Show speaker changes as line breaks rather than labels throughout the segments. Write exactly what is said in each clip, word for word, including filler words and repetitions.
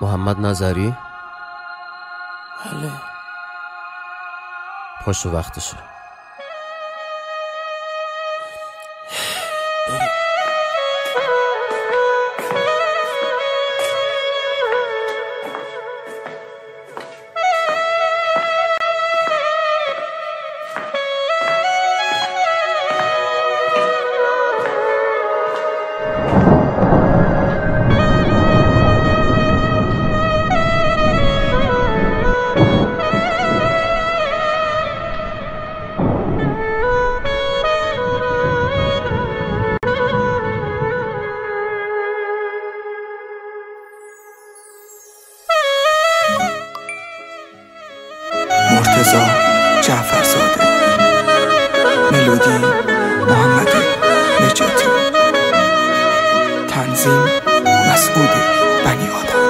محمد نظری.
بله.
پاشو وقتشه.
مرتضی جعفرزاده. ملودی محمد نجاتی. تنظیم مسعود بنی آدم.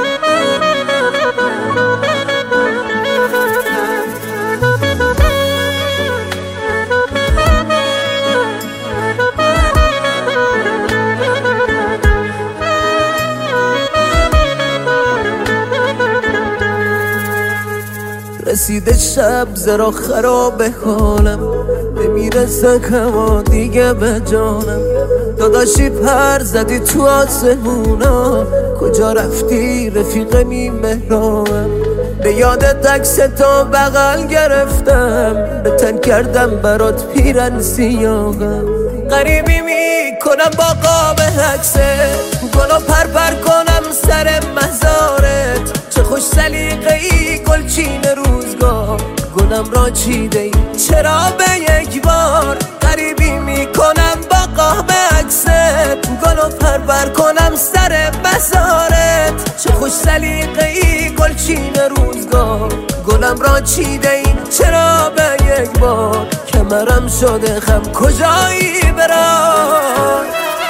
رسیده شب زرا خراب حالم، نمیرسه کما دیگه به جانم. داداشی پر زدی تو آسمونا، کجا رفتی رفیق نی مهرانم؟ به یاد عکس تو بغل گرفتم، به تن کردم برات پیرن سیاهم. غریبی میکنم با قاب عکسه، گلو پر پر کنم سر مزارت. چه خوش سلیقه ای گلچین روزگار، گلم را چیده ای چرا به یک بار؟ غریبی میکنم با قاب عکست، گلو پر پر کنم سر مزارت. چه خوش سلیقه ای گلچین روزگار، گلم را چیده ای چرا به یک بار؟ کمرم شده خم کجایی برای؟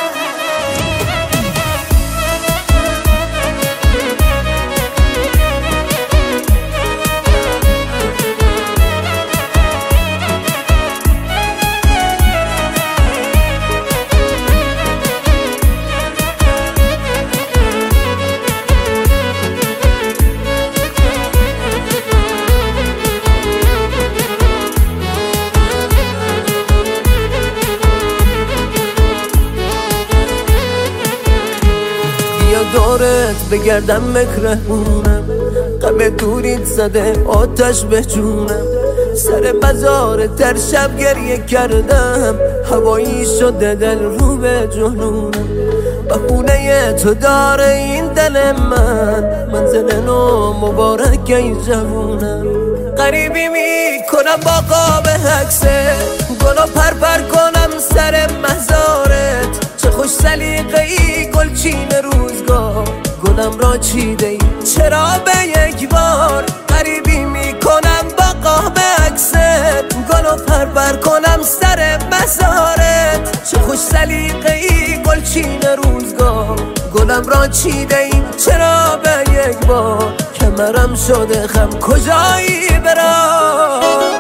دورت بگردم مکرهونم، غم دوریت زده آتش به جونم. سر مزار در شب گریه کردم، هوایی شده دل رو به جنونم. بهونه تو داره این دل من، منزل نو مبارک ای جوونم. غریبی میکنم با قاب عکسه، گلو پر پر کنم سر مزارت. چه خوش سلیقه ای گلچین روزگار، گلم را چیده ای چرا به یک بار؟ غریبی میکنم با قاب عکست، گلو پر پر کنم سر مزارت. چه خوش سلیقه ای گلچین روزگار، گلم را چیده ای چرا به یک بار؟ کمرم شده خم کجایی برای؟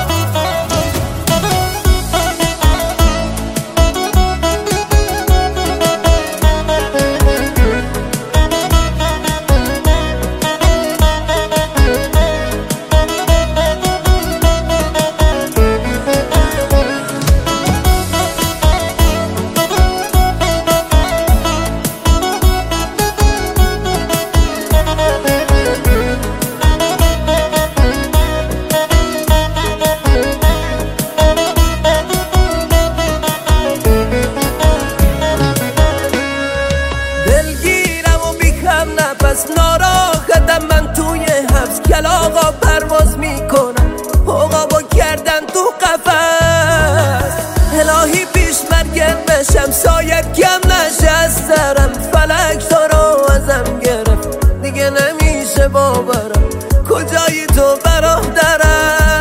پس ناراحتم من توی حبس، کلاغا پرواز میکنم عقابو کردن تو قفس. الهی پیش مرگم بشم سایب کم نشه از سرم، فلک تو رو ازم گرفت دیگه نمیشه باورم. کجایی تو برادرم؟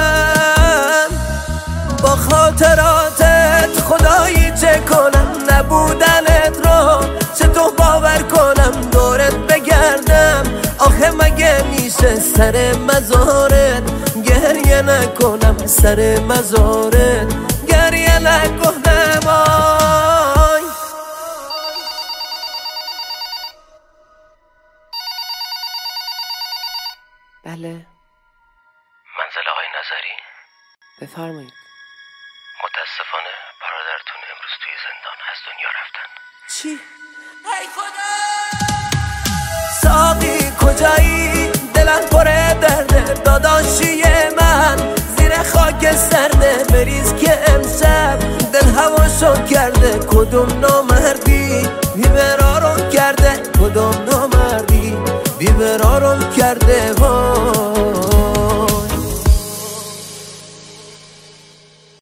با خاطراتت خدایی چه کنم؟ نبودنت رو چطور باور کنم؟ دورت بگردم آخه مگه میشه سر مزارت گریه نکنم؟ سر مزارت گریه نکنم آی. بله.
منزل آقای نظری؟
بفرمایید.
متاسفانه برادرتون امروز توی زندان از دنیا رفتن.
چی؟ ای خدا! ساقی کجایی؟ دلم پره درده داداشی من، زیر خاک سرده بریز که امشب دل هواشو کرده. کدوم نامردی بیبرارم کرده، کدوم نامردی بیبرارم کرده.